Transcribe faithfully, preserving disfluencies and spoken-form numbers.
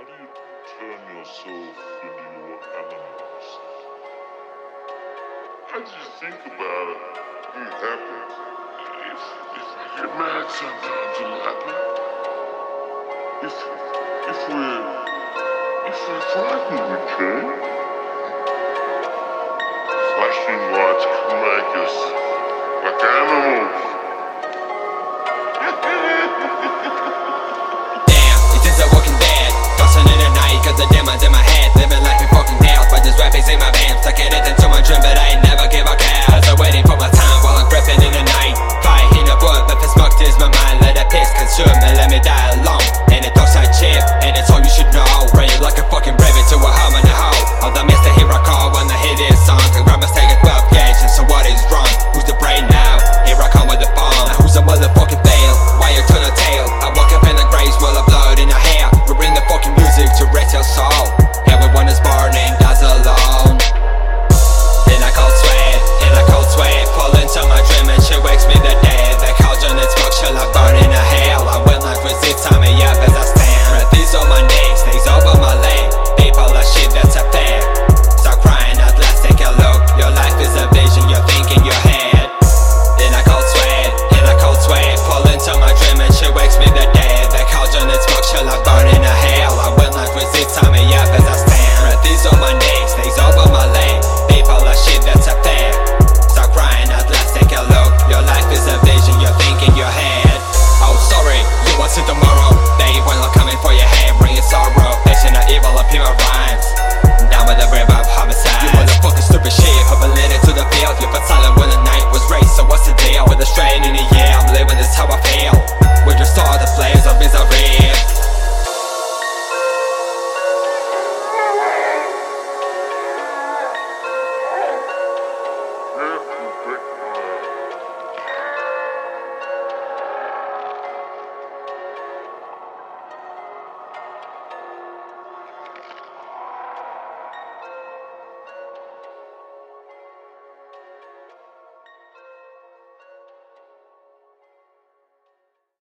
do you turn yourself into your animals? How do you think about it? It happens. If, if we get mad sometimes, it'll happen. If, if we're, if we're frightened, we change. Flashing lights can make us like animals. Cause the demons in my head, living like a fucking nails. But this rap is in my veins, stuck it into my dream, but I ain't never give up.